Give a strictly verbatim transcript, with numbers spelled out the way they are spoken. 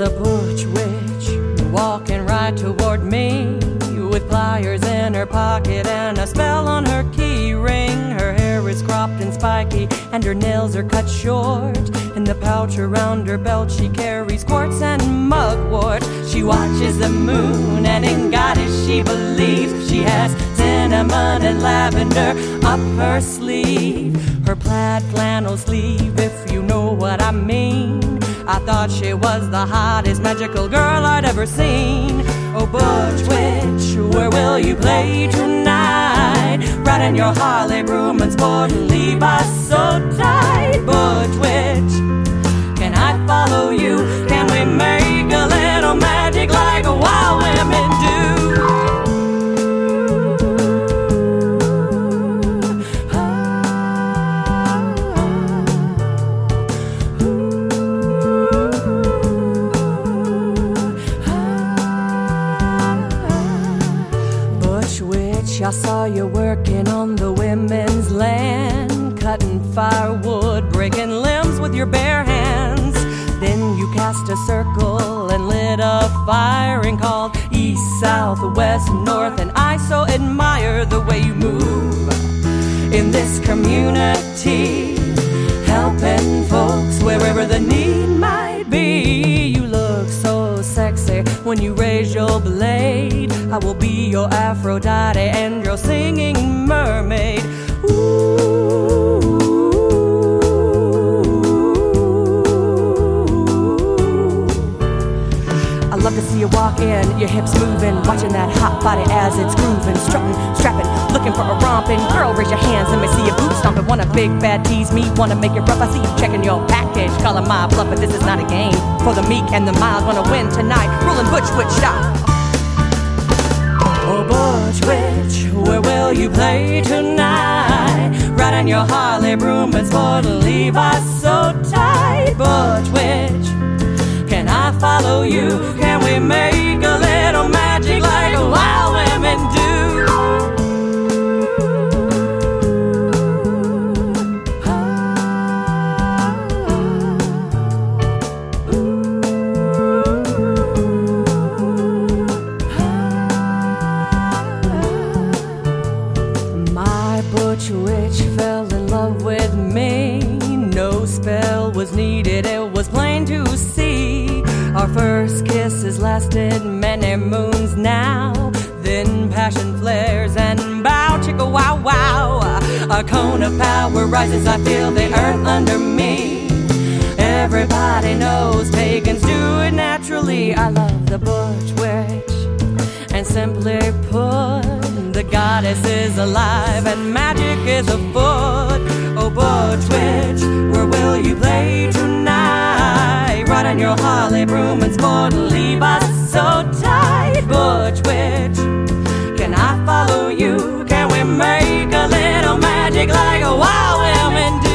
a butch witch walking right toward me, with pliers in her pocket and a spell on her key ring. Her hair is cropped and spiky and her nails are cut short. In the pouch around her belt she carries quartz and mugwort. She watches the moon and in goddess she believes. She has cinnamon and lavender up her sleeve. Her plaid flannel sleeve, if you know what I mean. I thought she was the hottest magical girl I'd ever seen. Oh, butch witch, where will you play tonight? Riding your Harley broom and sporting Levi's so tight. Butch witch, can I follow you? Can we make a little magic like wild women do? I saw you working on the women's land, cutting firewood, breaking limbs with your bare hands. Then you cast a circle and lit a fire and called east, south, west, north. And I so admire the way you move in this community, helping folks wherever the need might be. You look so sexy when you raise your blade. I will be your Aphrodite and your singing mermaid. Ooh. I love to see you walk in, your hips moving, watching that hot body as it's grooving, strutting, strapping, looking for a romping. Girl, raise your hands, let me see your boots stomping. Wanna big bad tease me, wanna make it rough. I see you checking your package, calling my bluff, but this is not a game for the meek and the mild. Wanna win tonight, rolling butch witch style. Oh, butch witch, where will you play tonight? Riding your Harley broom and sporting Levi's so tight. Butch witch, can I follow you? Can we make a little magic like wild women do? Butch witch fell in love with me. No spell was needed, it was plain to see. Our first kisses lasted many moons now. Then passion flares and bow, chicka wow wow. A cone of power rises, I feel the earth under me. Everybody knows pagans do it naturally. I love the butch witch, and simply put, the goddess is alive and magic is afoot. Oh, butch witch, where will you play tonight? Riding your Harley broom and sporting Levi's so tight. Butch witch, can I follow you? Can we make a little magic like wild women do?